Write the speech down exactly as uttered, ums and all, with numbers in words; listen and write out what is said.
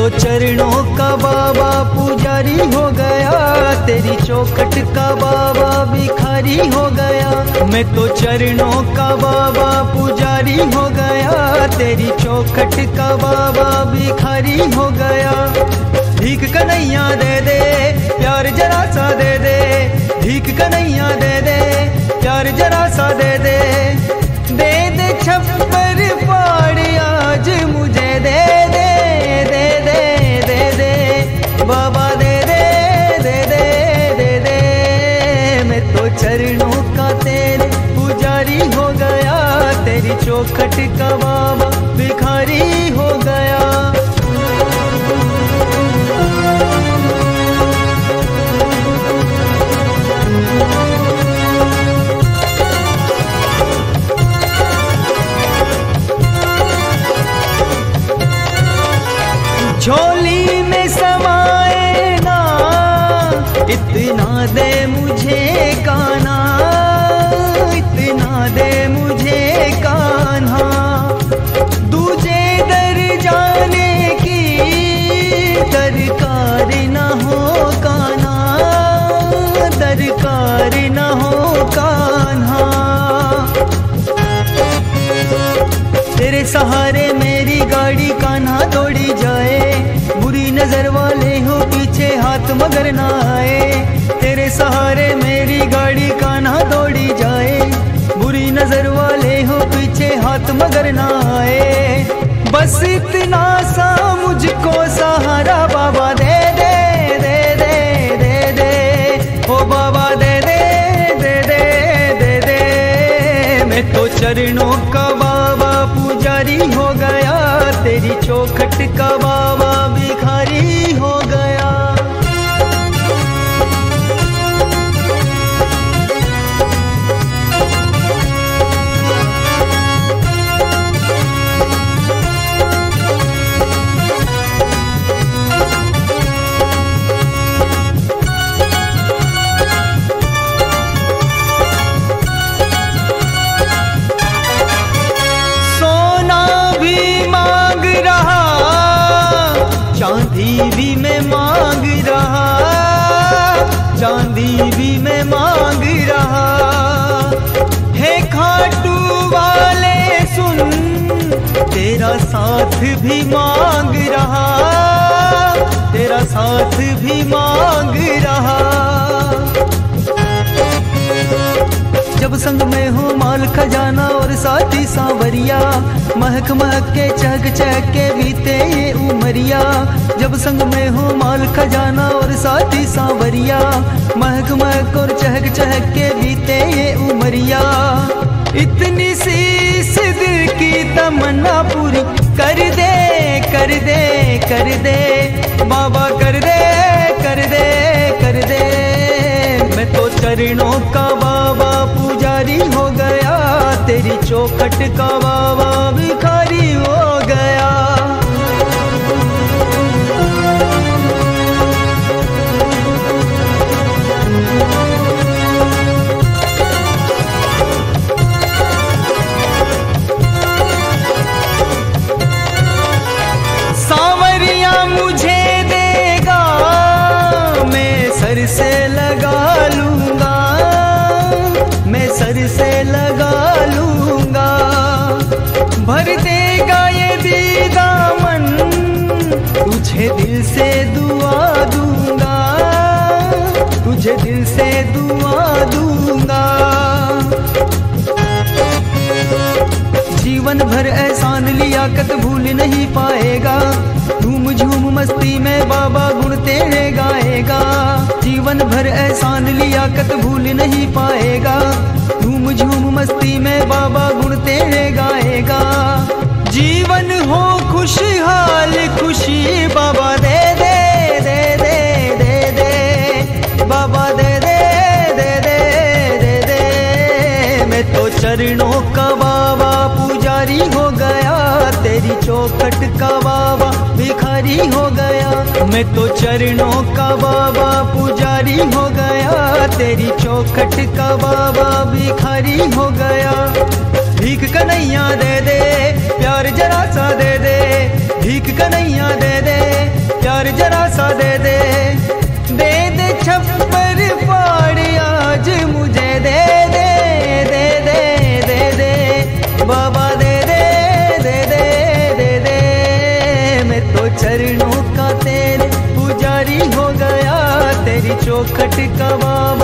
तो चरणों का बाबा पुजारी हो गया, तेरी चौखट का बाबा भिखारी हो गया। मैं तो चरणों का बाबा पुजारी हो गया, तेरी चौखट का बाबा भिखारी हो गया। भीख कन्हैया दे दे, प्यार जरा सा दे दे, भीख कन्हैया दे दे, प्यार जरा सा दे दे, दे दे छप्पर पाड़ आज मुझे दे दे, दे दे दे दे बाबा दे दे, दे दे दे दे। मैं तो चरणों का तेरे पुजारी हो गया, तेरी चौखट का बाबा भिखारी हो गया। झोली में समाए ना इतना दे मुझे कान्हा, इतना दे मुझे कान्हा। दूजे दर जाने की दरकार न हो कान्हा, दरकार न हो कान्हा। तेरे सहारे मेरी गाड़ी कान्हा दौड़ी जाए, बुरी नजर वाले हो पीछे हाथ मगर ना आए। तेरे सहारे मेरी गाड़ी कान्हा दौड़ी जाए, बुरी नजर वाले हो पीछे हाथ मगर ना आए। बस इतना सा मुझको सहारा बाबा दे दे, दे दे दे दे ओ बाबा दे दे, दे दे दे दे। मैं तो चरणों का बाबा पुजारी हो गया, तेरी चौखट का बाबा भिखारी हो गया। चांदी भी मैं मांग रहा, चांदी भी मैं मांग रहा। हे खाटू वाले सुन, तेरा साथ भी मांग रहा, तेरा साथ भी मांग रहा। जब संग में हो माल खजाना और साथी सांवरिया, महक महक के चहक चहक के बीते ये उमरिया। जब संग में हो माल खजाना और साथी सांवरिया, महक महक और चहक चहक के बीते ये उमरिया। इतनी सी इस दिल की तमन्ना पूरी कर दे, कर दे, कर दे बाबा, कर दे, कर दे, कर दे। मैं तो चरणों का बाबा पुजारी हो गया, तेरी चौखट का बाबा भिखारी हो गया। सांवरिया मुझे देगा, मैं सर से लगा लूंगा, मैं सर से लगा लूंगा। भर देगा ये भी दामन, तुझे दिल से दुआ दूंगा, तुझे दिल से दुआ दूंगा। जीवन भर एहसान लियाकत भूल नहीं पाएगा, झूम झूम मस्ती में बाबा गुण तेरे गाएगा। जीवन भर एहसान लियाकत भूल नहीं पाएगा, झूम झूम मस्ती में बाबा गुण तेरे गाएगा। जीवन हो खुशहाल खुशी बाबा दे दे, दे दे दे दे बाबा दे दे, दे दे दे दे। मैं तो चरणों का बाबा पुजारी हो गया, तेरी चौखट का बाबा भिखारी हो गया। मैं तो चरणों का बाबा पुजारी हो गया, तेरी चौखट का बाबा भिखारी हो गया। भीख कन्हैया दे दे प्यार जरा सा दे दे, भीख कन्हैया दे दे प्यार जरा सा दे दे, दे दे छप्पर फाड़ आज मुझे दे दे दे दे दे दे बाबा दे दे दे दे दे दे। मैं तो चरणों का तेरे पुजारी हो गया, तेरी चौखट का बाबा